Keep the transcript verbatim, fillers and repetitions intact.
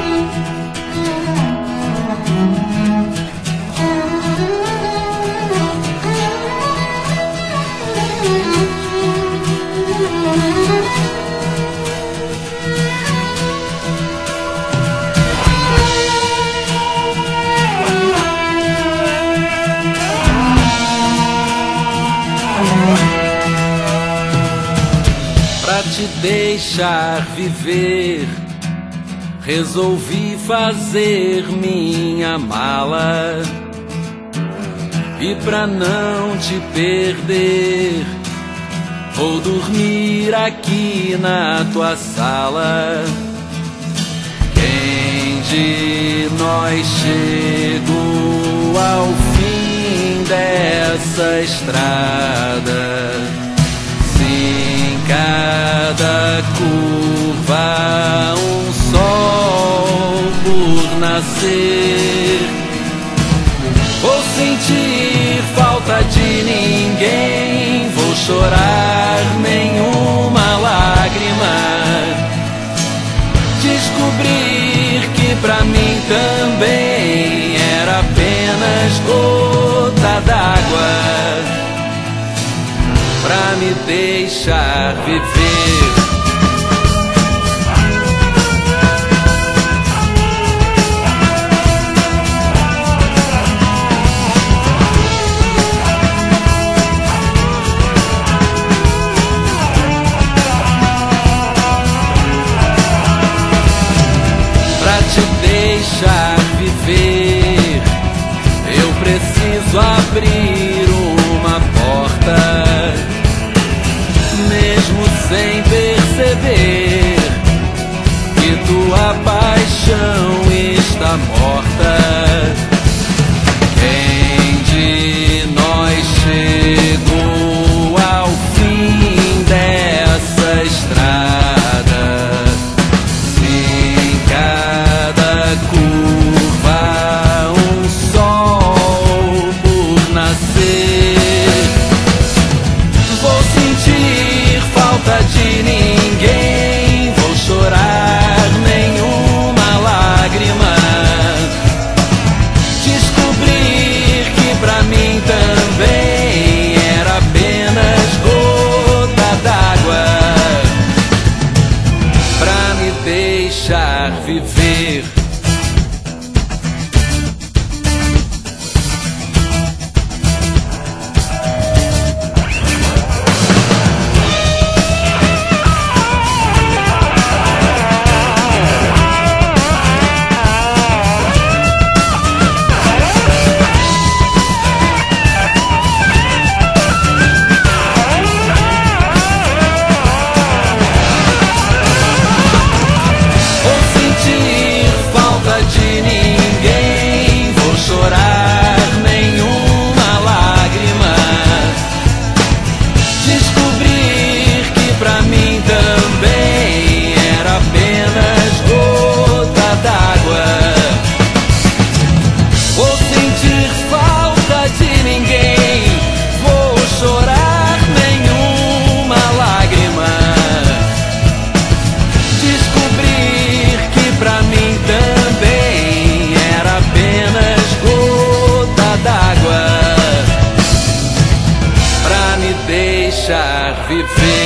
Pra te deixar viver, resolvi fazer minha mala. E pra não te perder, vou dormir aqui na tua sala. Quem de nós chegou ao fim dessa estrada? Cada curva um sol por nascer. Vou sentir falta de ninguém, vou chorar nenhuma lágrima. Descobrir que pra mim também era apenas gota d'água pra me deixar viver. Pra te deixar viver, eu preciso abrir uma porta. Mesmo sem perceber que tua paixão está morta. Quem de nós chegou ao fim dessa estrada? Se em cada curva um sol por nascer, vou sentir falta de ninguém, vou chorar nenhuma lágrima. Descobrir que pra mim também era apenas gota d'água pra me deixar viver. Deixar viver.